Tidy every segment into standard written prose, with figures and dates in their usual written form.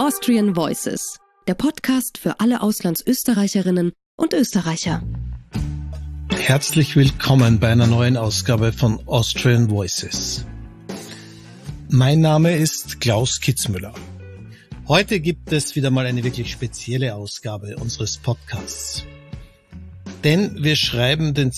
Austrian Voices, der Podcast für alle Auslandsösterreicherinnen und Österreicher. Herzlich willkommen bei einer neuen Ausgabe von Austrian Voices. Mein Name ist Klaus Kitzmüller. Heute gibt es wieder mal eine wirklich spezielle Ausgabe unseres Podcasts. Denn wir schreiben den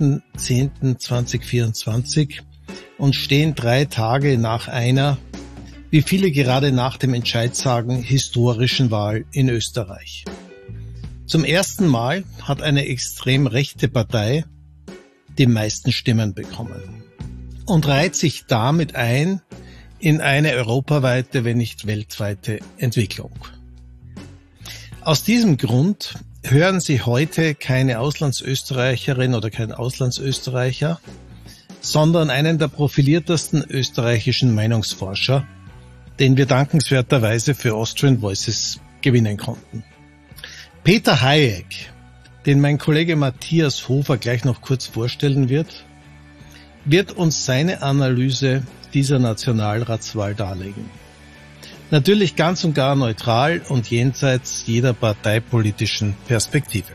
2.10.2024 und stehen 3 Tage nach einer, wie viele gerade nach dem Entscheid sagen, historischen Wahl in Österreich. Zum ersten Mal hat eine extrem rechte Partei die meisten Stimmen bekommen und reiht sich damit ein in eine europaweite, wenn nicht weltweite Entwicklung. Aus diesem Grund hören Sie heute keine Auslandsösterreicherin oder keinen Auslandsösterreicher, sondern einen der profiliertesten österreichischen Meinungsforscher, den wir dankenswerterweise für Austrian Voices gewinnen konnten. Peter Hayek, den mein Kollege Matthias Hofer gleich noch kurz vorstellen wird uns seine Analyse dieser Nationalratswahl darlegen. Natürlich ganz und gar neutral und jenseits jeder parteipolitischen Perspektive.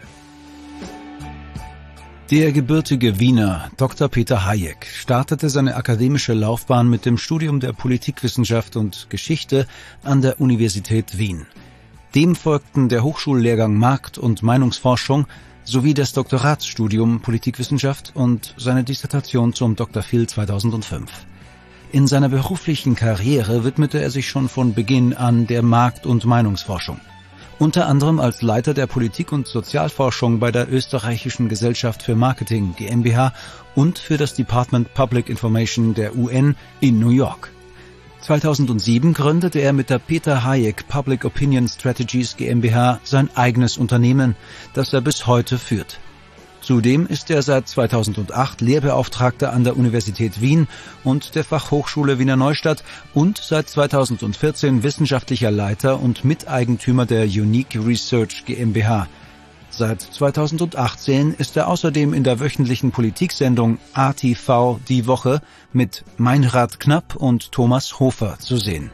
Der gebürtige Wiener Dr. Peter Hayek startete seine akademische Laufbahn mit dem Studium der Politikwissenschaft und Geschichte an der Universität Wien. Dem folgten der Hochschullehrgang Markt- und Meinungsforschung sowie das Doktoratsstudium Politikwissenschaft und seine Dissertation zum Dr. Phil 2005. In seiner beruflichen Karriere widmete er sich schon von Beginn an der Markt- und Meinungsforschung. Unter anderem als Leiter der Politik- und Sozialforschung bei der Österreichischen Gesellschaft für Marketing GmbH und für das Department Public Information der UN in New York. 2007 gründete er mit der Peter Hayek Public Opinion Strategies GmbH sein eigenes Unternehmen, das er bis heute führt. Zudem ist er seit 2008 Lehrbeauftragter an der Universität Wien und der Fachhochschule Wiener Neustadt und seit 2014 wissenschaftlicher Leiter und Miteigentümer der Unique Research GmbH. Seit 2018 ist er außerdem in der wöchentlichen Politiksendung ATV Die Woche mit Meinrad Knapp und Thomas Hofer zu sehen.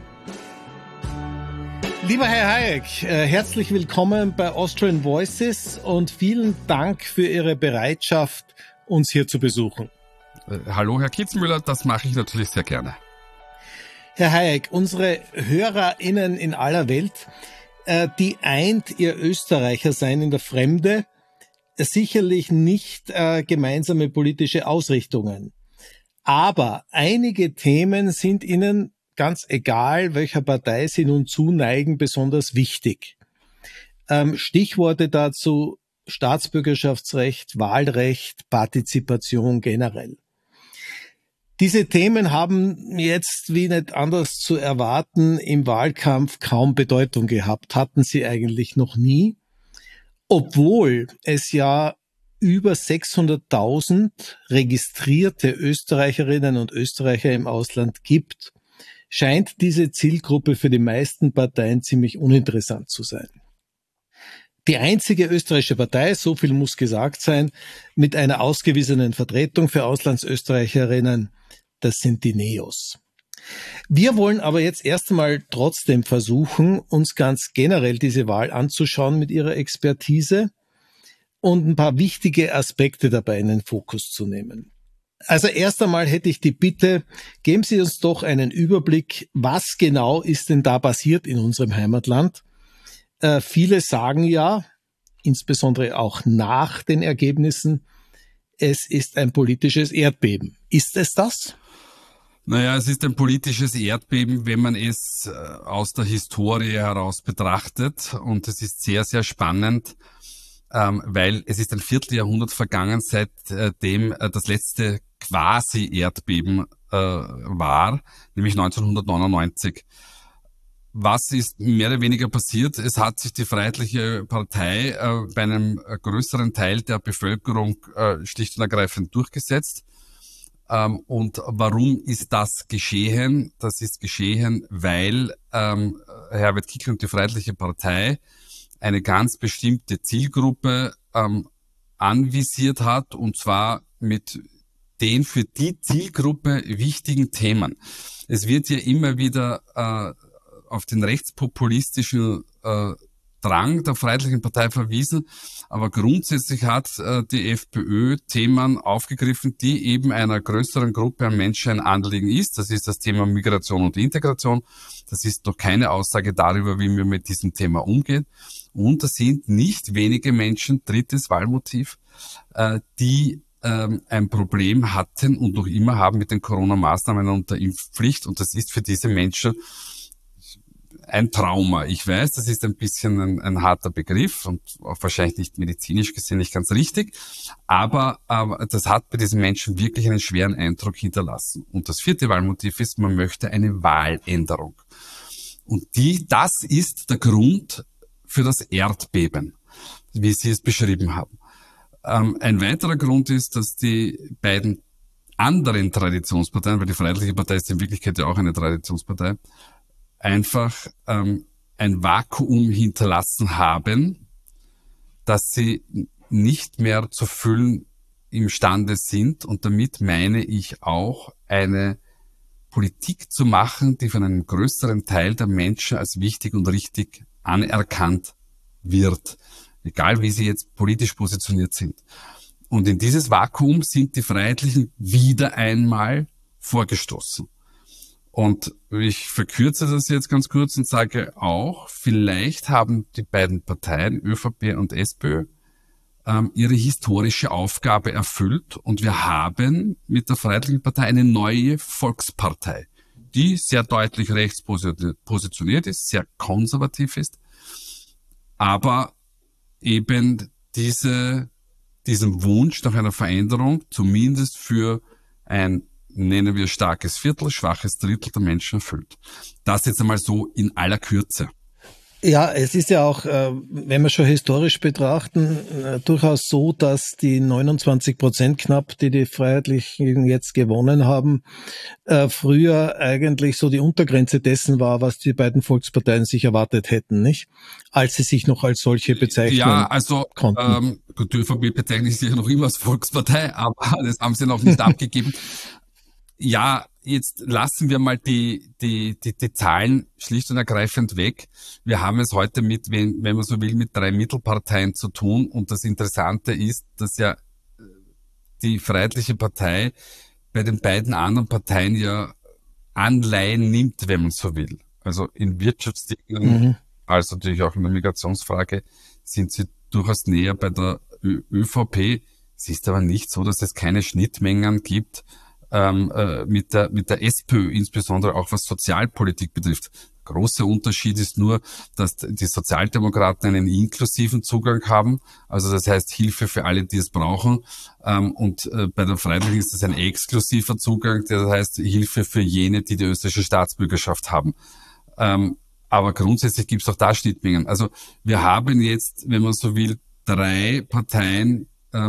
Lieber Herr Hayek, herzlich willkommen bei Austrian Voices und vielen Dank für Ihre Bereitschaft, uns hier zu besuchen. Hallo Herr Kitzmüller, das mache ich natürlich sehr gerne. Herr Hayek, unsere HörerInnen in aller Welt, die eint ihr Österreicher sein in der Fremde, sicherlich nicht gemeinsame politische Ausrichtungen. Aber einige Themen sind Ihnen, ganz egal, welcher Partei Sie nun zuneigen, besonders wichtig. Stichworte dazu: Staatsbürgerschaftsrecht, Wahlrecht, Partizipation generell. Diese Themen haben jetzt, wie nicht anders zu erwarten, im Wahlkampf kaum Bedeutung gehabt, hatten sie eigentlich noch nie, obwohl es ja über 600.000 registrierte Österreicherinnen und Österreicher im Ausland gibt, scheint diese Zielgruppe für die meisten Parteien ziemlich uninteressant zu sein. Die einzige österreichische Partei, so viel muss gesagt sein, mit einer ausgewiesenen Vertretung für Auslandsösterreicherinnen, das sind die NEOS. Wir wollen aber jetzt erst einmal trotzdem versuchen, uns ganz generell diese Wahl anzuschauen mit Ihrer Expertise und ein paar wichtige Aspekte dabei in den Fokus zu nehmen. Also erst einmal hätte ich die Bitte, geben Sie uns doch einen Überblick, was genau ist denn da passiert in unserem Heimatland? Viele sagen ja, insbesondere auch nach den Ergebnissen, es ist ein politisches Erdbeben. Ist es das? Naja, es ist ein politisches Erdbeben, wenn man es aus der Historie heraus betrachtet. Und es ist sehr, sehr spannend, weil es ist ein Vierteljahrhundert vergangen, seitdem das letzte Quasi-Erdbeben war, nämlich 1999. Was ist mehr oder weniger passiert? Es hat sich die Freiheitliche Partei bei einem größeren Teil der Bevölkerung schlicht und ergreifend durchgesetzt. Und warum ist das geschehen? Das ist geschehen, weil Herbert Kickl und die Freiheitliche Partei eine ganz bestimmte Zielgruppe anvisiert hat, und zwar mit den für die Zielgruppe wichtigen Themen. Es wird ja immer wieder auf den rechtspopulistischen Drang der Freiheitlichen Partei verwiesen, aber grundsätzlich hat die FPÖ Themen aufgegriffen, die eben einer größeren Gruppe an Menschen ein Anliegen ist. Das ist das Thema Migration und Integration. Das ist noch keine Aussage darüber, wie wir mit diesem Thema umgehen. Und das sind nicht wenige Menschen, drittes Wahlmotiv, die ein Problem hatten und noch immer haben mit den Corona-Maßnahmen und der Impfpflicht. Und das ist für diese Menschen ein Trauma. Ich weiß, das ist ein bisschen ein harter Begriff und auch wahrscheinlich nicht medizinisch gesehen nicht ganz richtig, aber das hat bei diesen Menschen wirklich einen schweren Eindruck hinterlassen. Und das vierte Wahlmotiv ist, man möchte eine Wahländerung. Und das ist der Grund für das Erdbeben, wie Sie es beschrieben haben. Ein weiterer Grund ist, dass die beiden anderen Traditionsparteien, weil die Freiheitliche Partei ist in Wirklichkeit ja auch eine Traditionspartei, einfach ein Vakuum hinterlassen haben, dass sie nicht mehr zu füllen imstande sind. Und damit meine ich auch, eine Politik zu machen, die von einem größeren Teil der Menschen als wichtig und richtig anerkannt wird, egal wie sie jetzt politisch positioniert sind. Und in dieses Vakuum sind die Freiheitlichen wieder einmal vorgestoßen. Und ich verkürze das jetzt ganz kurz und sage auch, vielleicht haben die beiden Parteien, ÖVP und SPÖ, ihre historische Aufgabe erfüllt und wir haben mit der Freiheitlichen Partei eine neue Volkspartei, die sehr deutlich rechts positioniert ist, sehr konservativ ist, aber eben diesen Wunsch nach einer Veränderung zumindest für ein, nennen wir starkes Viertel, schwaches Drittel der Menschen erfüllt. Das jetzt einmal so in aller Kürze. Ja, es ist ja auch, wenn wir schon historisch betrachten, durchaus so, dass die 29% knapp, die die Freiheitlichen jetzt gewonnen haben, früher eigentlich so die Untergrenze dessen war, was die beiden Volksparteien sich erwartet hätten, nicht? Als sie sich noch als solche bezeichnen ja, also, konnten. Die ÖVP bezeichnet sich ja noch immer als Volkspartei, aber das haben sie noch nicht abgegeben. Ja, jetzt lassen wir mal die Zahlen schlicht und ergreifend weg. Wir haben es heute mit, wenn man so will, mit 3 Mittelparteien zu tun. Und das Interessante ist, dass ja die Freiheitliche Partei bei den beiden anderen Parteien ja Anleihen nimmt, wenn man so will. Also in Wirtschaftsdingen, also natürlich auch in der Migrationsfrage, sind sie durchaus näher bei der ÖVP. Es ist aber nicht so, dass es keine Schnittmengen gibt, mit der SPÖ, insbesondere auch was Sozialpolitik betrifft. Großer Unterschied ist nur, dass die Sozialdemokraten einen inklusiven Zugang haben, also das heißt Hilfe für alle, die es brauchen, und bei der Freiheitlichen ist es ein exklusiver Zugang, das heißt Hilfe für jene, die die österreichische Staatsbürgerschaft haben. Aber grundsätzlich gibt es auch da Schnittmengen. Also wir haben jetzt, wenn man so will, 3 Parteien,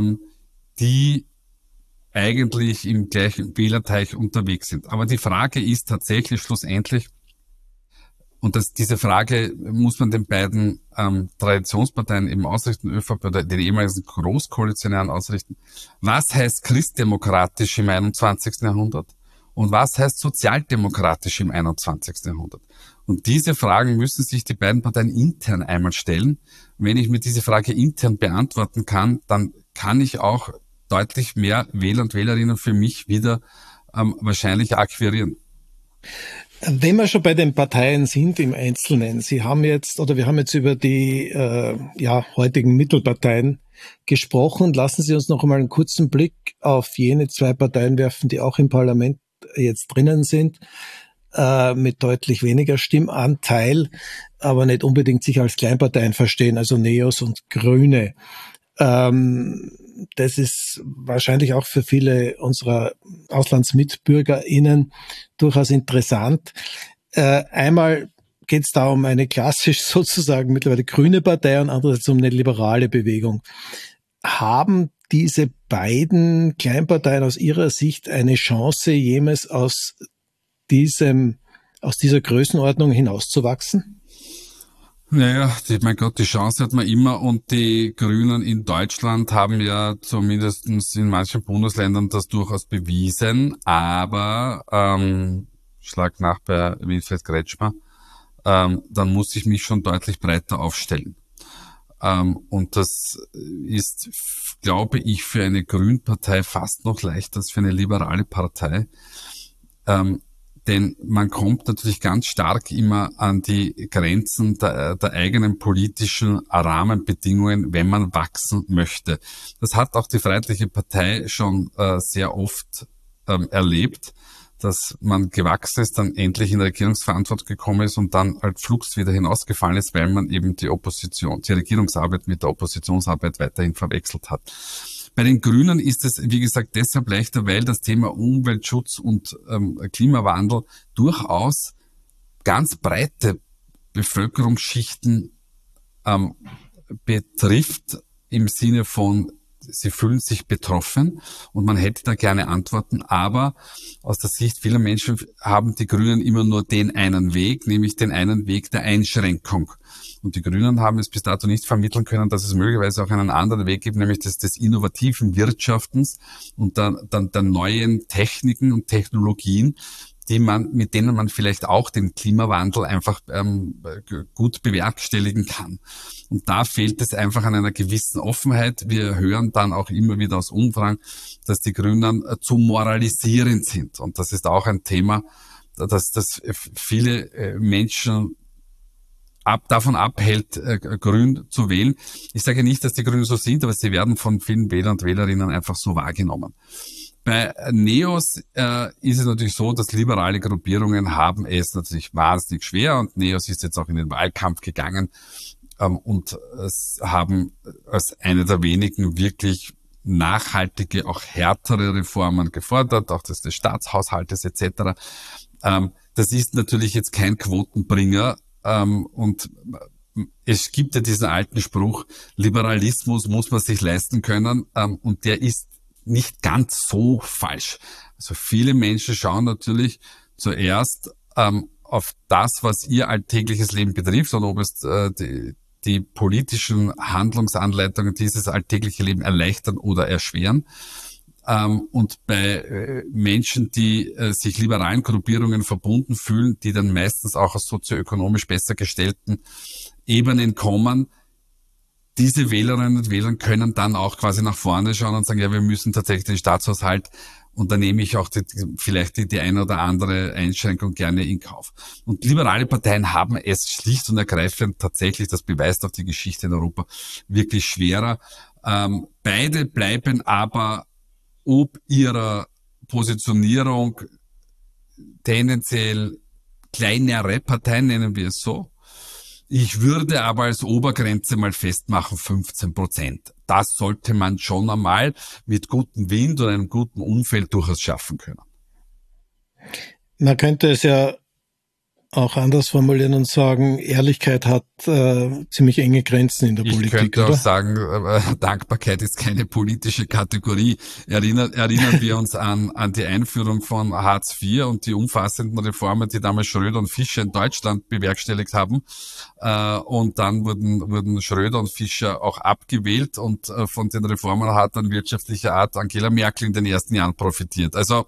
die eigentlich im gleichen Wählerteich unterwegs sind. Aber die Frage ist tatsächlich schlussendlich, und diese Frage muss man den beiden Traditionsparteien eben ausrichten, ÖVP oder den ehemaligen Großkoalitionären ausrichten. Was heißt christdemokratisch im 21. Jahrhundert? Und was heißt sozialdemokratisch im 21. Jahrhundert? Und diese Fragen müssen sich die beiden Parteien intern einmal stellen. Und wenn ich mir diese Frage intern beantworten kann, dann kann ich auch deutlich mehr Wähler und Wählerinnen für mich wieder wahrscheinlich akquirieren. Wenn wir schon bei den Parteien sind im Einzelnen, wir haben jetzt über die heutigen Mittelparteien gesprochen. Lassen Sie uns noch einmal einen kurzen Blick auf jene 2 Parteien werfen, die auch im Parlament jetzt drinnen sind, mit deutlich weniger Stimmanteil, aber nicht unbedingt sich als Kleinparteien verstehen, also NEOS und Grüne. Das ist wahrscheinlich auch für viele unserer AuslandsmitbürgerInnen durchaus interessant. Einmal geht es da um eine klassisch sozusagen mittlerweile grüne Partei und andererseits um eine liberale Bewegung. Haben diese beiden Kleinparteien aus Ihrer Sicht eine Chance, jemals aus dieser Größenordnung hinauszuwachsen? Naja, mein Gott, die Chance hat man immer und die Grünen in Deutschland haben ja zumindest in manchen Bundesländern das durchaus bewiesen, aber schlag nach bei Winfried Kretschmer, dann muss ich mich schon deutlich breiter aufstellen. Und das ist, glaube ich, für eine Grünpartei fast noch leichter als für eine liberale Partei. Denn man kommt natürlich ganz stark immer an die Grenzen der eigenen politischen Rahmenbedingungen, wenn man wachsen möchte. Das hat auch die Freiheitliche Partei schon sehr oft erlebt, dass man gewachsen ist, dann endlich in die Regierungsverantwortung gekommen ist und dann halt flugs wieder hinausgefallen ist, weil man eben die Regierungsarbeit mit der Oppositionsarbeit weiterhin verwechselt hat. Bei den Grünen ist es, wie gesagt, deshalb leichter, weil das Thema Umweltschutz und Klimawandel durchaus ganz breite Bevölkerungsschichten betrifft, im Sinne von, sie fühlen sich betroffen und man hätte da gerne Antworten, aber aus der Sicht vieler Menschen haben die Grünen immer nur den einen Weg, nämlich den einen Weg der Einschränkung. Und die Grünen haben es bis dato nicht vermitteln können, dass es möglicherweise auch einen anderen Weg gibt, nämlich des innovativen Wirtschaftens und der neuen Techniken und Technologien, mit denen man vielleicht auch den Klimawandel einfach gut bewerkstelligen kann. Und da fehlt es einfach an einer gewissen Offenheit. Wir hören dann auch immer wieder aus Umfragen, dass die Grünen zu moralisierend sind. Und das ist auch ein Thema, das viele Menschen davon abhält, grün zu wählen. Ich sage nicht, dass die Grünen so sind, aber sie werden von vielen Wählern und Wählerinnen einfach so wahrgenommen. Bei NEOS ist es natürlich so, dass liberale Gruppierungen haben es natürlich wahnsinnig schwer und NEOS ist jetzt auch in den Wahlkampf gegangen und haben als eine der wenigen wirklich nachhaltige, auch härtere Reformen gefordert, auch des Staatshaushaltes etc. Das ist natürlich jetzt kein Quotenbringer und es gibt ja diesen alten Spruch, Liberalismus muss man sich leisten können und der ist nicht ganz so falsch. Also viele Menschen schauen natürlich zuerst auf das, was ihr alltägliches Leben betrifft und ob es die politischen Handlungsanleitungen dieses alltägliche Leben erleichtern oder erschweren. Und bei Menschen, die sich liberalen Gruppierungen verbunden fühlen, die dann meistens auch aus sozioökonomisch besser gestellten Ebenen kommen, diese Wählerinnen und Wähler können dann auch quasi nach vorne schauen und sagen, ja, wir müssen tatsächlich den Staatshaushalt, und da nehme ich auch vielleicht die eine oder andere Einschränkung gerne in Kauf. Und liberale Parteien haben es schlicht und ergreifend tatsächlich, das beweist auch die Geschichte in Europa, wirklich schwerer. Beide bleiben aber ob ihrer Positionierung tendenziell kleinere Parteien, nennen wir es so. Ich würde aber als Obergrenze mal festmachen 15%. Das sollte man schon einmal mit gutem Wind und einem guten Umfeld durchaus schaffen können. Man könnte es ja auch anders formulieren und sagen, Ehrlichkeit hat ziemlich enge Grenzen in der Politik. Ich könnte oder? auch sagen, Dankbarkeit ist keine politische Kategorie. Erinnern wir uns an die Einführung von Hartz IV und die umfassenden Reformen, die damals Schröder und Fischer in Deutschland bewerkstelligt haben. Und dann wurden Schröder und Fischer auch abgewählt und von den Reformen hat dann wirtschaftlicher Art Angela Merkel in den ersten Jahren profitiert. Also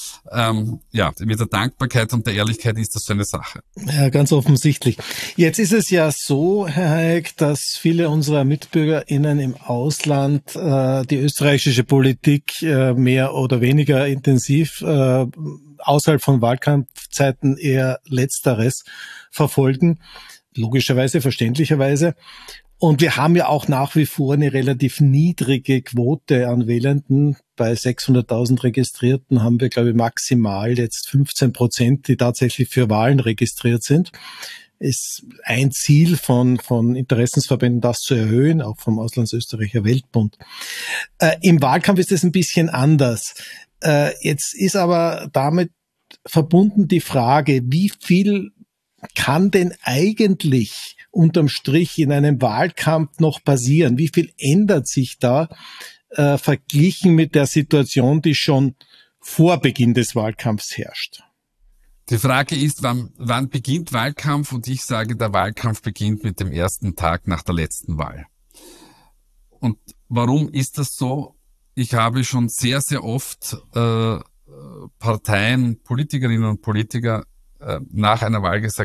mit der Dankbarkeit und der Ehrlichkeit ist das so eine Sache. Ja, ganz offensichtlich. Jetzt ist es ja so, Herr Hayek, dass viele unserer MitbürgerInnen im Ausland die österreichische Politik mehr oder weniger intensiv außerhalb von Wahlkampfzeiten eher Letzteres verfolgen. Logischerweise, verständlicherweise. Und wir haben ja auch nach wie vor eine relativ niedrige Quote an Wählenden. Bei 600.000 Registrierten haben wir, glaube ich, maximal jetzt 15%, die tatsächlich für Wahlen registriert sind. Ist ein Ziel von Interessensverbänden, das zu erhöhen, auch vom Auslandsösterreicher Weltbund. Im Wahlkampf ist es ein bisschen anders. Jetzt ist aber damit verbunden die Frage, wie viel kann denn eigentlich unterm Strich in einem Wahlkampf noch passieren? Wie viel ändert sich da verglichen mit der Situation, die schon vor Beginn des Wahlkampfs herrscht? Die Frage ist, wann beginnt Wahlkampf? Und ich sage, der Wahlkampf beginnt mit dem ersten Tag nach der letzten Wahl. Und warum ist das so? Ich habe schon sehr, sehr oft Parteien, Politikerinnen und Politiker nach einer Wahl gesagt, so,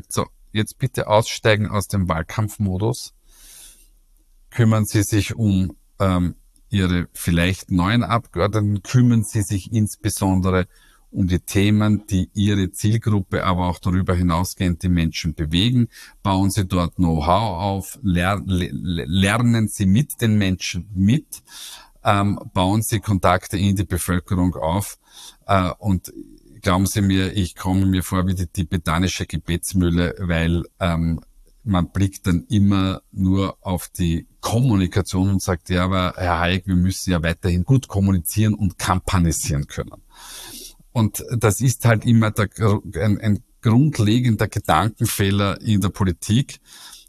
jetzt bitte aussteigen aus dem Wahlkampfmodus. Kümmern Sie sich um Ihre vielleicht neuen Abgeordneten, kümmern Sie sich insbesondere um die Themen, die Ihre Zielgruppe, aber auch darüber hinausgehend die Menschen bewegen. Bauen Sie dort Know-how auf, lernen Sie mit den Menschen mit, bauen Sie Kontakte in die Bevölkerung auf und glauben Sie mir, ich komme mir vor wie die tibetanische Gebetsmühle, weil man blickt dann immer nur auf die Kommunikation und sagt, ja, aber Herr Hayek, wir müssen ja weiterhin gut kommunizieren und kampanisieren können. Und das ist halt immer ein grundlegender Gedankenfehler in der Politik,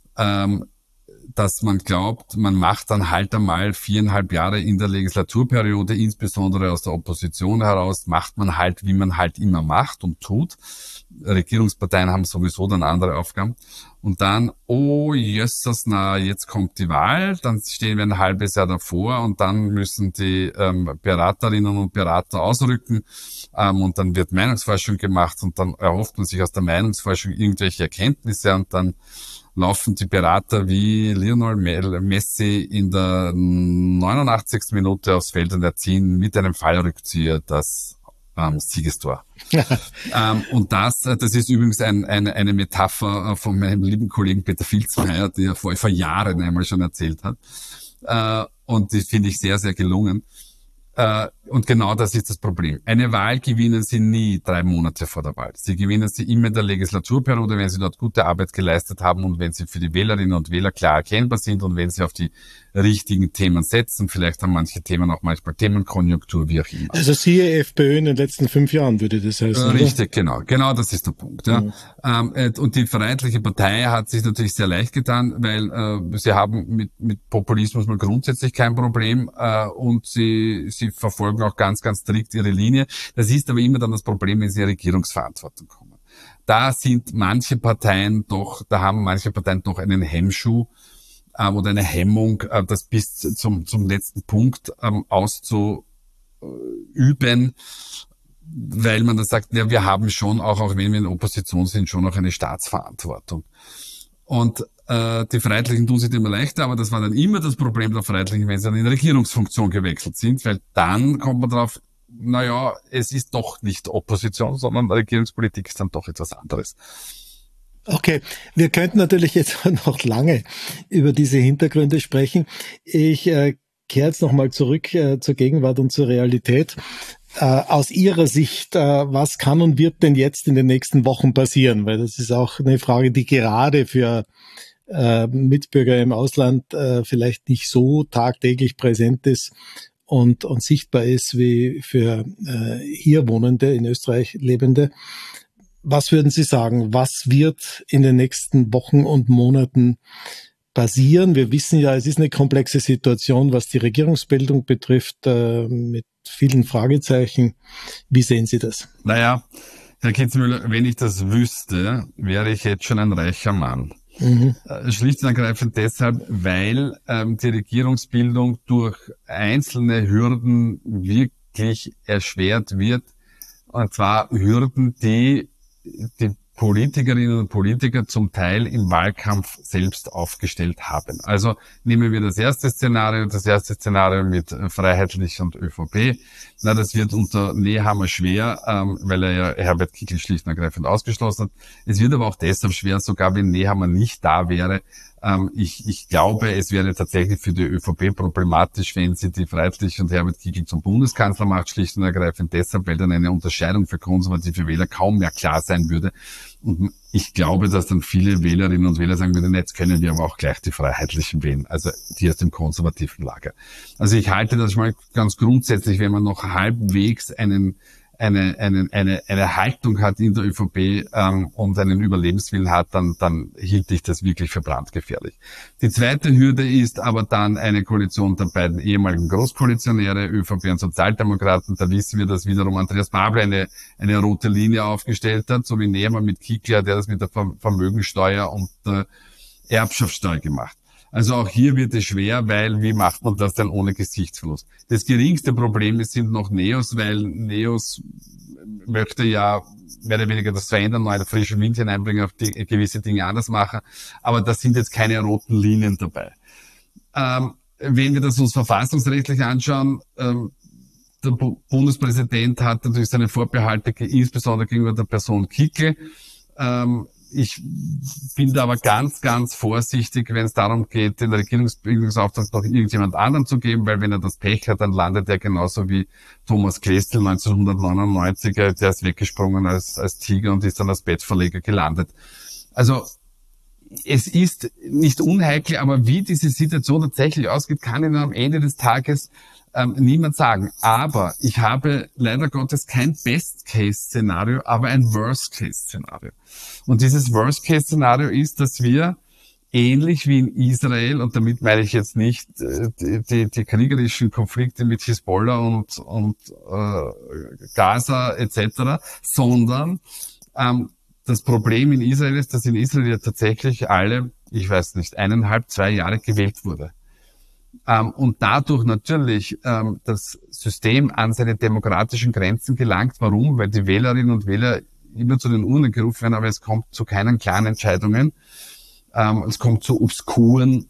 dass man glaubt, man macht dann halt einmal 4,5 Jahre in der Legislaturperiode, insbesondere aus der Opposition heraus, macht man halt, wie man halt immer macht und tut. Regierungsparteien haben sowieso dann andere Aufgaben. Und dann, oh jösses, na, jetzt kommt die Wahl, dann stehen wir ein halbes Jahr davor und dann müssen die Beraterinnen und Berater ausrücken und dann wird Meinungsforschung gemacht und dann erhofft man sich aus der Meinungsforschung irgendwelche Erkenntnisse und dann laufen die Berater wie Lionel Messi in der 89. Minute aufs Feld und erzielen mit einem Fallrückzieher das Siegestor. Und das ist übrigens eine Metapher von meinem lieben Kollegen Peter Filzmeier, der vor Jahren einmal schon erzählt hat. Und die finde ich sehr, sehr gelungen. Und genau das ist das Problem. Eine Wahl gewinnen Sie nie 3 Monate vor der Wahl. Sie gewinnen sie immer in der Legislaturperiode, wenn Sie dort gute Arbeit geleistet haben und wenn Sie für die Wählerinnen und Wähler klar erkennbar sind und wenn Sie auf die richtigen Themen setzen. Vielleicht haben manche Themen auch manchmal Themenkonjunktur, wie auch immer. Also siehe FPÖ in den letzten 5 Jahren, würde das heißen. Richtig, oder? Genau das ist der Punkt. Ja. Und die Freiheitliche Partei hat sich natürlich sehr leicht getan, weil sie haben mit Populismus mal grundsätzlich kein Problem und sie verfolgen auch ganz, ganz strikt ihre Linie. Das ist aber immer dann das Problem, wenn sie in die Regierungsverantwortung kommen. Da haben manche Parteien doch einen Hemmschuh oder eine Hemmung, das bis zum letzten Punkt auszuüben, weil man dann sagt, ja, wir haben schon, auch wenn wir in Opposition sind, schon auch eine Staatsverantwortung. Und die Freiheitlichen tun sich immer leichter, aber das war dann immer das Problem der Freiheitlichen, wenn sie dann in die Regierungsfunktion gewechselt sind, weil dann kommt man drauf, naja, es ist doch nicht Opposition, sondern Regierungspolitik ist dann doch etwas anderes. Okay, wir könnten natürlich jetzt noch lange über diese Hintergründe sprechen. Ich kehre jetzt nochmal zurück zur Gegenwart und zur Realität. Aus Ihrer Sicht, was kann und wird denn jetzt in den nächsten Wochen passieren? Weil das ist auch eine Frage, die gerade für Mitbürger im Ausland vielleicht nicht so tagtäglich präsent ist und sichtbar ist wie für hier Wohnende, in Österreich Lebende. Was würden Sie sagen, was wird in den nächsten Wochen und Monaten passieren? Wir wissen ja, es ist eine komplexe Situation, was die Regierungsbildung betrifft, mit vielen Fragezeichen. Wie sehen Sie das? Naja, Herr Kitzmüller, wenn ich das wüsste, wäre ich jetzt schon ein reicher Mann. Schlicht und ergreifend deshalb, weil die Regierungsbildung durch einzelne Hürden wirklich erschwert wird. Und zwar Hürden, die Politikerinnen und Politiker zum Teil im Wahlkampf selbst aufgestellt haben. Also nehmen wir das erste Szenario mit Freiheitlich und ÖVP. Na, das wird unter Nehammer schwer, weil er ja Herbert Kickl schlicht und ergreifend ausgeschlossen hat. Es wird aber auch deshalb schwer, sogar wenn Nehammer nicht da wäre. Ich glaube, es wäre tatsächlich für die ÖVP problematisch, wenn sie die Freiheitliche und Herbert Kickl zum Bundeskanzler macht, schlicht und ergreifend deshalb, weil dann eine Unterscheidung für konservative Wähler kaum mehr klar sein würde. Und ich glaube, dass dann viele Wählerinnen und Wähler sagen würden, jetzt können wir aber auch gleich die Freiheitlichen wählen, also die aus dem konservativen Lager. Also ich halte das mal ganz grundsätzlich, wenn man noch halbwegs eine Haltung hat in der ÖVP und einen Überlebenswillen hat, dann hielt ich das wirklich für brandgefährlich. Die zweite Hürde ist aber dann eine Koalition der beiden ehemaligen Großkoalitionäre, ÖVP und Sozialdemokraten. Da wissen wir, dass wiederum Andreas Babler eine rote Linie aufgestellt hat, so wie Nehammer mit Kickl, der das mit der Vermögensteuer und der Erbschaftssteuer gemacht. Also auch hier wird es schwer, weil wie macht man das denn ohne Gesichtsverlust? Das geringste Problem sind noch Neos, weil Neos möchte ja mehr oder weniger das verändern, neue frischen Wind hineinbringen, auf die gewisse Dinge anders machen. Aber da sind jetzt keine roten Linien dabei. Wenn wir das uns verfassungsrechtlich anschauen, der Bundespräsident hat natürlich seine Vorbehalte, insbesondere gegenüber der Person Kickl. Ich bin da aber ganz, ganz vorsichtig, wenn es darum geht, den Regierungsbildungsauftrag noch irgendjemand anderem zu geben, weil wenn er das Pech hat, dann landet er genauso wie Thomas Klestil 1999, der ist weggesprungen als Tiger und ist dann als Bettverleger gelandet. Also es ist nicht unheikel, aber wie diese Situation tatsächlich ausgeht, kann Ihnen am Ende des Tages niemand sagen. Aber ich habe leider Gottes kein Best-Case-Szenario, aber ein Worst-Case-Szenario. Und dieses Worst-Case-Szenario ist, dass wir ähnlich wie in Israel, und damit meine ich jetzt nicht die kriegerischen Konflikte mit Hisbollah und Gaza etc., sondern das Problem in Israel ist, dass in Israel ja tatsächlich alle, ich weiß nicht, 1,5, 2 Jahre gewählt wurde. Und dadurch natürlich das System an seine demokratischen Grenzen gelangt. Warum? Weil die Wählerinnen und Wähler immer zu den Urnen gerufen werden, aber es kommt zu keinen klaren Entscheidungen. Es kommt zu obskuren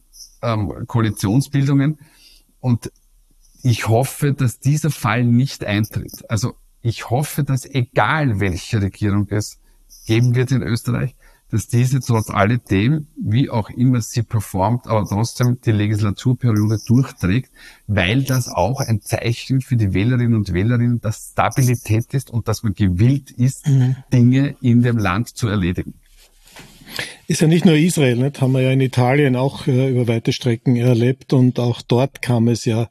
Koalitionsbildungen. Und ich hoffe, dass dieser Fall nicht eintritt. Also ich hoffe, dass egal welche Regierung es geben wird in Österreich, dass diese trotz alledem, wie auch immer sie performt, aber trotzdem die Legislaturperiode durchträgt, weil das auch ein Zeichen für die Wählerinnen und Wähler, dass Stabilität ist und dass man gewillt ist, Dinge in dem Land zu erledigen. Ist ja nicht nur Israel, nicht? Haben wir ja in Italien auch über weite Strecken erlebt und auch dort kam es ja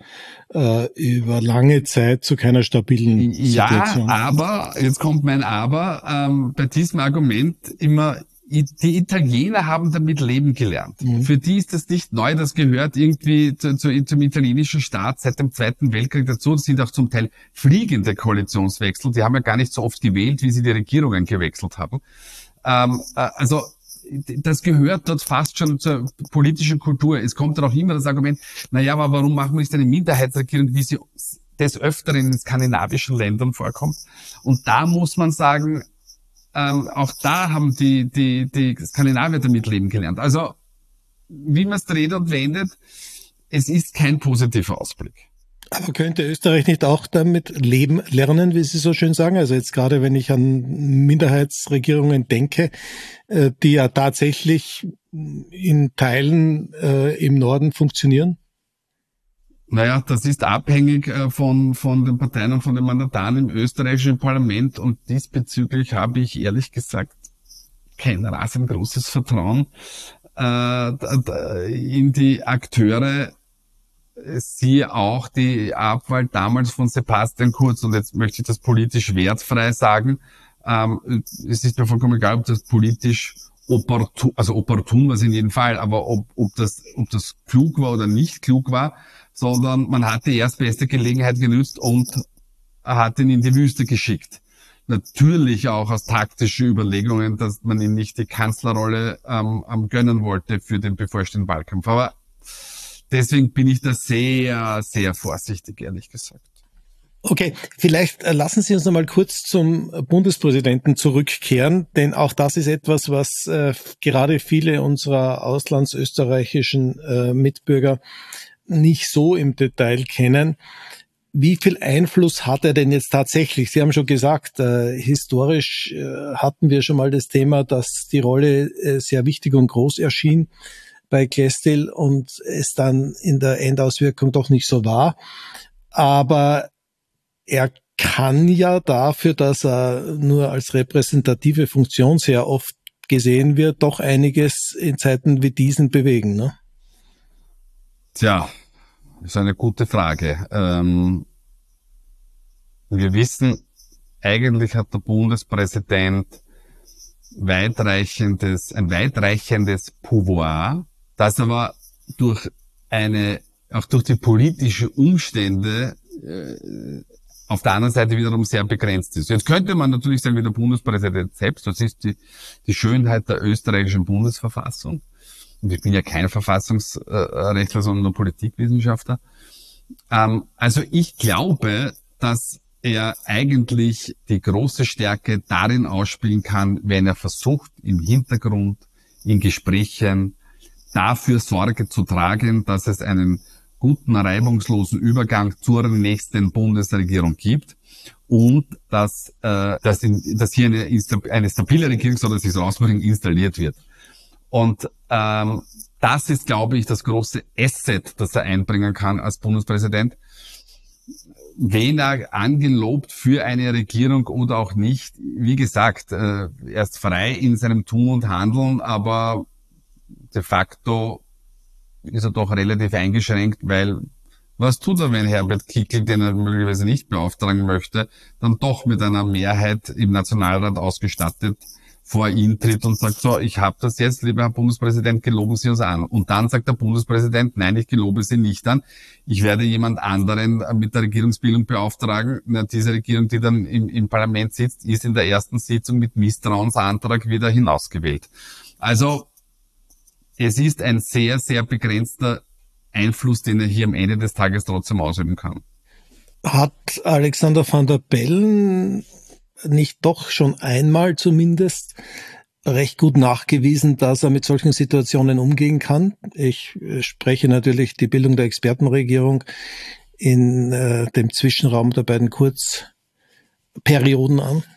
über lange Zeit zu keiner stabilen Situation. Ja, aber, jetzt kommt mein Aber, bei diesem Argument immer, die Italiener haben damit leben gelernt. Für die ist das nicht neu, das gehört irgendwie zum italienischen Staat seit dem Zweiten Weltkrieg dazu. Das sind auch zum Teil fliegende Koalitionswechsel. Die haben ja gar nicht so oft gewählt, wie sie die Regierungen gewechselt haben. Also das gehört dort fast schon zur politischen Kultur. Es kommt dann auch immer das Argument, naja, aber warum machen wir nicht eine Minderheitsregierung, wie sie des Öfteren in skandinavischen Ländern vorkommt? Und da muss man sagen, auch da haben die Skandinavier damit leben gelernt. Also, wie man es dreht und wendet, es ist kein positiver Ausblick. Aber könnte Österreich nicht auch damit leben lernen, wie Sie so schön sagen? Also jetzt gerade, wenn ich an Minderheitsregierungen denke, die ja tatsächlich in Teilen im Norden funktionieren? Naja, das ist abhängig von den Parteien und von den Mandataren im österreichischen Parlament und diesbezüglich habe ich ehrlich gesagt kein rasend großes Vertrauen in die Akteure. Siehe auch die Abwahl damals von Sebastian Kurz und jetzt möchte ich das politisch wertfrei sagen. Es ist mir vollkommen egal, ob das politisch opportun war es in jedem Fall, aber ob das klug war oder nicht klug war, sondern man hat die erstbeste Gelegenheit genutzt und hat ihn in die Wüste geschickt. Natürlich auch aus taktischen Überlegungen, dass man ihm nicht die Kanzlerrolle gönnen wollte für den bevorstehenden Wahlkampf. Aber deswegen bin ich da sehr, sehr vorsichtig, ehrlich gesagt. Okay, vielleicht lassen Sie uns noch mal kurz zum Bundespräsidenten zurückkehren, denn auch das ist etwas, was gerade viele unserer auslandsösterreichischen Mitbürger nicht so im Detail kennen. Wie viel Einfluss hat er denn jetzt tatsächlich? Sie haben schon gesagt, historisch hatten wir schon mal das Thema, dass die Rolle sehr wichtig und groß erschien bei Klestil und es dann in der Endauswirkung doch nicht so war. Aber er kann ja dafür, dass er nur als repräsentative Funktion sehr oft gesehen wird, doch einiges in Zeiten wie diesen bewegen, ne? Tja, das ist eine gute Frage. Wir wissen, eigentlich hat der Bundespräsident ein weitreichendes Pouvoir, das aber durch die politischen Umstände auf der anderen Seite wiederum sehr begrenzt ist. Jetzt könnte man natürlich sagen, wie der Bundespräsident selbst, das ist die Schönheit der österreichischen Bundesverfassung. ich bin ja kein Verfassungsrechtler, sondern nur Politikwissenschaftler. Also ich glaube, dass er eigentlich die große Stärke darin ausspielen kann, wenn er versucht, im Hintergrund, in Gesprächen dafür Sorge zu tragen, dass es einen guten, reibungslosen Übergang zur nächsten Bundesregierung gibt und dass hier eine stabile Regierung, so dass ich es rausbringe, installiert wird. Und das ist, glaube ich, das große Asset, das er einbringen kann als Bundespräsident. Wen er angelobt für eine Regierung oder auch nicht, wie gesagt, er ist frei in seinem Tun und Handeln, aber de facto ist er doch relativ eingeschränkt, weil was tut er, wenn Herbert Kickl, den er möglicherweise nicht beauftragen möchte, dann doch mit einer Mehrheit im Nationalrat ausgestattet vor ihn tritt und sagt, so, ich habe das jetzt, lieber Herr Bundespräsident, geloben Sie uns an. Und dann sagt der Bundespräsident, nein, ich gelobe Sie nicht an. Ich werde jemand anderen mit der Regierungsbildung beauftragen. Na, diese Regierung, die dann im Parlament sitzt, ist in der ersten Sitzung mit Misstrauensantrag wieder hinausgewählt. Also es ist ein sehr, sehr begrenzter Einfluss, den er hier am Ende des Tages trotzdem ausüben kann. Hat Alexander Van der Bellen nicht doch schon einmal zumindest recht gut nachgewiesen, dass er mit solchen Situationen umgehen kann? Ich spreche natürlich die Bildung der Expertenregierung in dem Zwischenraum der beiden Kurzperioden an.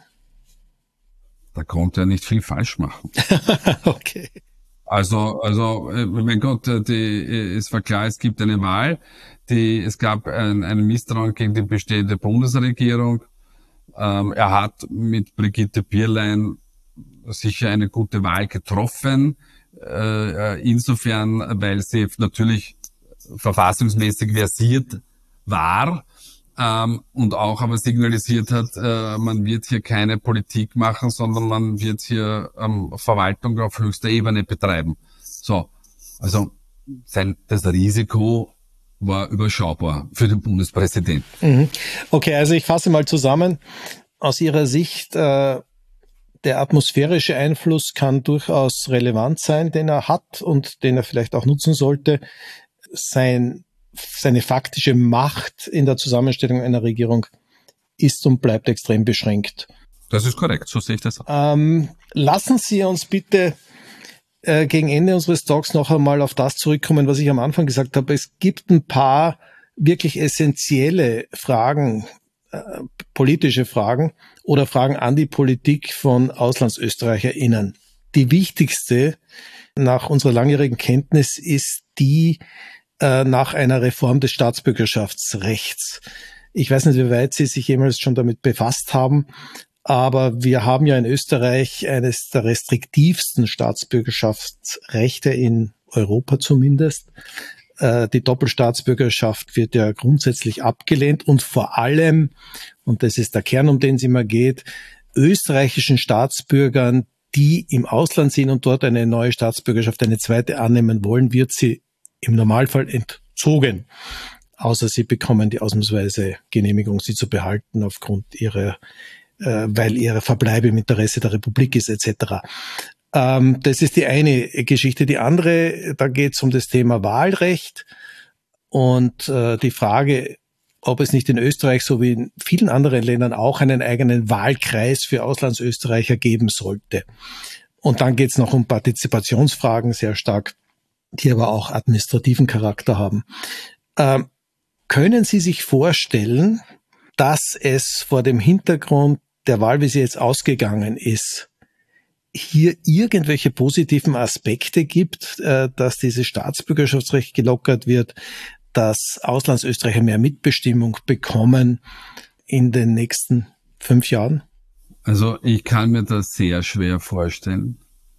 Da konnte er nicht viel falsch machen. Okay. Also, mein Gott, es war klar, es gibt eine Wahl. Es gab ein Misstrauen gegen die bestehende Bundesregierung. Er hat mit Brigitte Bierlein sicher eine gute Wahl getroffen. Insofern, weil sie natürlich verfassungsmäßig versiert war. Und auch aber signalisiert hat, man wird hier keine Politik machen, sondern man wird hier Verwaltung auf höchster Ebene betreiben. So, also das Risiko war überschaubar für den Bundespräsidenten. Okay, also ich fasse mal zusammen. Aus Ihrer Sicht, der atmosphärische Einfluss kann durchaus relevant sein, den er hat und den er vielleicht auch nutzen sollte. Seine faktische Macht in der Zusammenstellung einer Regierung ist und bleibt extrem beschränkt. Das ist korrekt, so sehe ich das. Lassen Sie uns bitte gegen Ende unseres Talks noch einmal auf das zurückkommen, was ich am Anfang gesagt habe. Es gibt ein paar wirklich essentielle Fragen, politische Fragen oder Fragen an die Politik von AuslandsösterreicherInnen. Die wichtigste nach unserer langjährigen Kenntnis ist die nach einer Reform des Staatsbürgerschaftsrechts. Ich weiß nicht, wie weit Sie sich jemals schon damit befasst haben, aber wir haben ja in Österreich eines der restriktivsten Staatsbürgerschaftsrechte in Europa zumindest. Die Doppelstaatsbürgerschaft wird ja grundsätzlich abgelehnt und vor allem, und das ist der Kern, um den es immer geht, österreichischen Staatsbürgern, die im Ausland sind und dort eine neue Staatsbürgerschaft, eine zweite annehmen wollen, wird sie im Normalfall entzogen, außer sie bekommen die ausnahmsweise Genehmigung, sie zu behalten aufgrund weil ihre Verbleib im Interesse der Republik ist etc. Das ist die eine Geschichte. Die andere, da geht es um das Thema Wahlrecht und die Frage, ob es nicht in Österreich so wie in vielen anderen Ländern auch einen eigenen Wahlkreis für Auslandsösterreicher geben sollte. Und dann geht es noch um Partizipationsfragen sehr stark, die aber auch administrativen Charakter haben. Können Sie sich vorstellen, dass es vor dem Hintergrund der Wahl, wie sie jetzt ausgegangen ist, hier irgendwelche positiven Aspekte gibt, dass dieses Staatsbürgerschaftsrecht gelockert wird, dass Auslandsösterreicher mehr Mitbestimmung bekommen in den nächsten 5 Jahren? Also ich kann mir das sehr schwer vorstellen.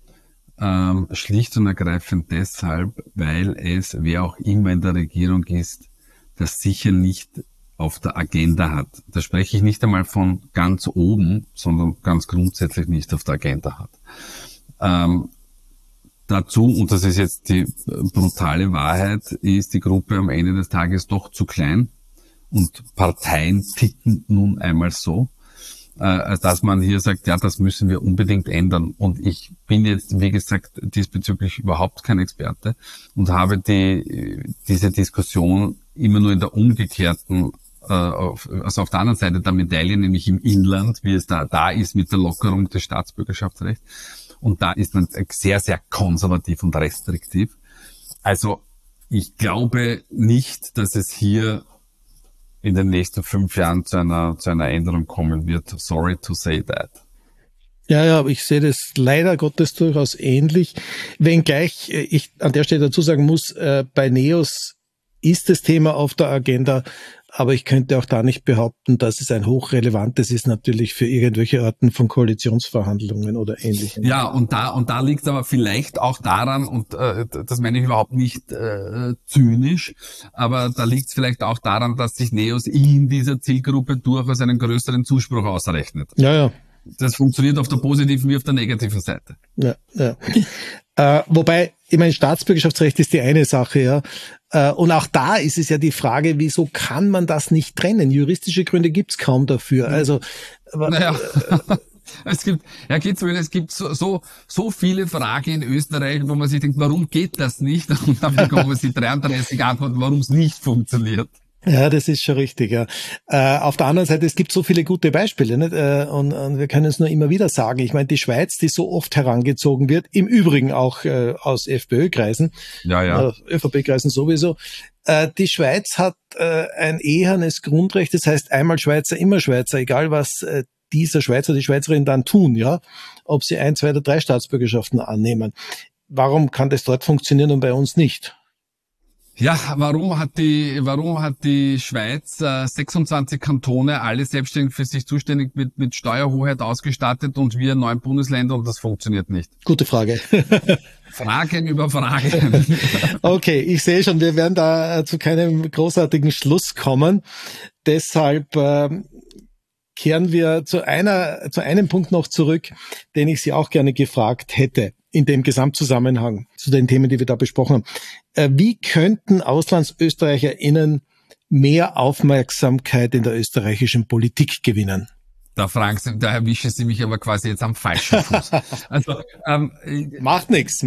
Schlicht und ergreifend deshalb, weil es, wer auch immer in der Regierung ist, das sicher nicht auf der Agenda hat. Da spreche ich nicht einmal von ganz oben, sondern ganz grundsätzlich nicht auf der Agenda hat. Dazu, und das ist jetzt die brutale Wahrheit, ist die Gruppe am Ende des Tages doch zu klein und Parteien ticken nun einmal so. dass man hier sagt, ja, das müssen wir unbedingt ändern. Und ich bin jetzt, wie gesagt, diesbezüglich überhaupt kein Experte und habe diese Diskussion immer nur in der umgekehrten, also auf der anderen Seite der Medaille, nämlich im Inland, wie es da ist mit der Lockerung des Staatsbürgerschaftsrechts. Und da ist man sehr, sehr konservativ und restriktiv. Also ich glaube nicht, dass es hier in den nächsten 5 Jahren zu einer Änderung kommen wird. Sorry to say that. Ja, aber ich sehe das leider Gottes durchaus ähnlich. Wenngleich ich an der Stelle dazu sagen muss, bei NEOS ist das Thema auf der Agenda, aber ich könnte auch da nicht behaupten, dass es ein hochrelevantes ist, natürlich für irgendwelche Arten von Koalitionsverhandlungen oder Ähnlichem. Ja, und da liegt aber vielleicht auch daran, und das meine ich überhaupt nicht zynisch, aber da liegt es vielleicht auch daran, dass sich NEOS in dieser Zielgruppe durchaus einen größeren Zuspruch ausrechnet. Ja. Das funktioniert auf der positiven wie auf der negativen Seite. Ja. Wobei, ich meine, Staatsbürgerschaftsrecht ist die eine Sache, ja. Und auch da ist es ja die Frage, wieso kann man das nicht trennen? Juristische Gründe gibt's kaum dafür. Also, naja. Es gibt so viele Fragen in Österreich, wo man sich denkt, warum geht das nicht? Und dann bekommen sie 33 Antworten, warum es nicht funktioniert. Ja, das ist schon richtig, ja. Auf der anderen Seite, es gibt so viele gute Beispiele, nicht? Und wir können es nur immer wieder sagen. Ich meine, die Schweiz, die so oft herangezogen wird, im Übrigen auch aus FPÖ-Kreisen, ÖVP-Kreisen sowieso. Die Schweiz hat ein ehernes Grundrecht, das heißt einmal Schweizer, immer Schweizer, egal was dieser Schweizer, die Schweizerin dann tun, ja, ob sie 1, 2 oder 3 Staatsbürgerschaften annehmen. Warum kann das dort funktionieren und bei uns nicht? Ja, warum hat die Schweiz 26 Kantone, alle selbstständig für sich zuständig mit Steuerhoheit ausgestattet und wir 9 Bundesländer und das funktioniert nicht? Gute Frage. Fragen über Fragen. Okay, ich sehe schon, wir werden da zu keinem großartigen Schluss kommen. Deshalb kehren wir zu einem Punkt noch zurück, den ich Sie auch gerne gefragt hätte in dem Gesamtzusammenhang zu den Themen, die wir da besprochen haben. Wie könnten AuslandsösterreicherInnen mehr Aufmerksamkeit in der österreichischen Politik gewinnen? Da erwischen Sie mich aber quasi jetzt am falschen Fuß. Also, Macht nichts.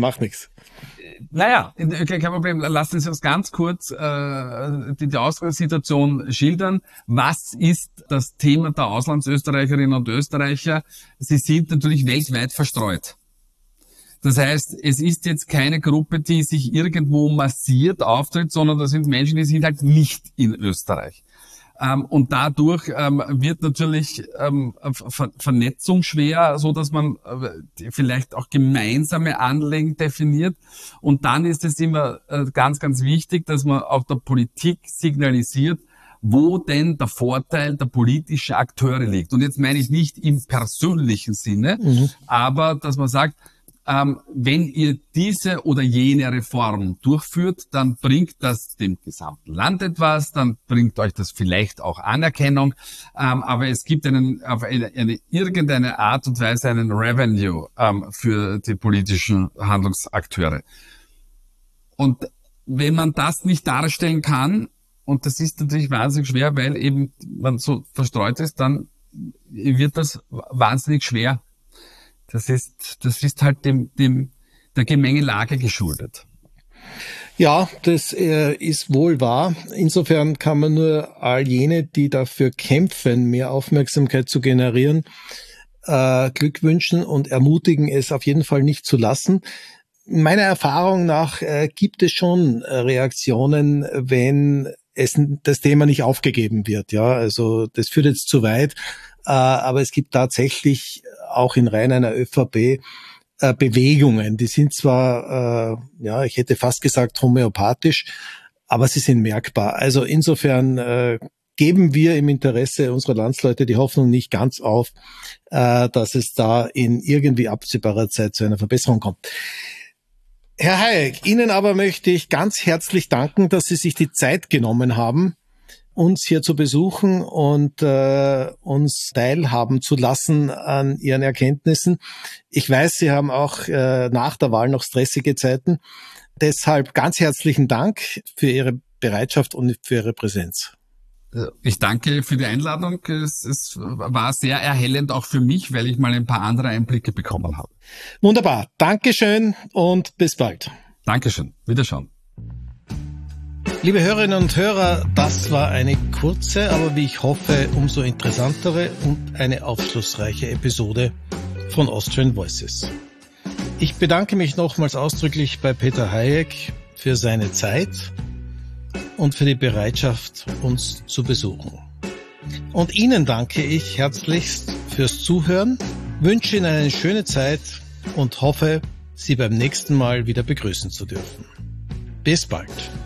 Naja, kein Problem. Lassen Sie uns ganz kurz die Ausgangssituation schildern. Was ist das Thema der Auslandsösterreicherinnen und Österreicher? Sie sind natürlich weltweit verstreut. Das heißt, es ist jetzt keine Gruppe, die sich irgendwo massiert auftritt, sondern das sind Menschen, die sind halt nicht in Österreich. Und dadurch wird natürlich Vernetzung schwer, so dass man vielleicht auch gemeinsame Anliegen definiert. Und dann ist es immer ganz, ganz wichtig, dass man auch der Politik signalisiert, wo denn der Vorteil der politischen Akteure liegt. Und jetzt meine ich nicht im persönlichen Sinne, aber dass man sagt, wenn ihr diese oder jene Reform durchführt, dann bringt das dem gesamten Land etwas, dann bringt euch das vielleicht auch Anerkennung, aber es gibt irgendeine Art und Weise einen Revenue für die politischen Handlungsakteure. Und wenn man das nicht darstellen kann, und das ist natürlich wahnsinnig schwer, weil eben man so verstreut ist, dann wird das wahnsinnig schwer. Das ist halt der Gemengelage geschuldet. Ja, das ist wohl wahr. Insofern kann man nur all jene, die dafür kämpfen, mehr Aufmerksamkeit zu generieren, Glück wünschen und ermutigen, es auf jeden Fall nicht zu lassen. Meiner Erfahrung nach gibt es schon Reaktionen, wenn das Thema nicht aufgegeben wird. Ja, also das führt jetzt zu weit. Aber es gibt tatsächlich auch in Reihen einer ÖVP Bewegungen. Die sind zwar, ich hätte fast gesagt homöopathisch, aber sie sind merkbar. Also insofern geben wir im Interesse unserer Landsleute die Hoffnung nicht ganz auf, dass es da in irgendwie absehbarer Zeit zu einer Verbesserung kommt. Herr Hayek, Ihnen aber möchte ich ganz herzlich danken, dass Sie sich die Zeit genommen haben, uns hier zu besuchen und uns teilhaben zu lassen an Ihren Erkenntnissen. Ich weiß, Sie haben auch nach der Wahl noch stressige Zeiten. Deshalb ganz herzlichen Dank für Ihre Bereitschaft und für Ihre Präsenz. Ich danke für die Einladung. Es war sehr erhellend auch für mich, weil ich mal ein paar andere Einblicke bekommen habe. Wunderbar. Dankeschön und bis bald. Dankeschön. Wiederschauen. Liebe Hörerinnen und Hörer, das war eine kurze, aber wie ich hoffe, umso interessantere und eine aufschlussreiche Episode von Austrian Voices. Ich bedanke mich nochmals ausdrücklich bei Peter Hayek für seine Zeit und für die Bereitschaft, uns zu besuchen. Und Ihnen danke ich herzlichst fürs Zuhören, wünsche Ihnen eine schöne Zeit und hoffe, Sie beim nächsten Mal wieder begrüßen zu dürfen. Bis bald.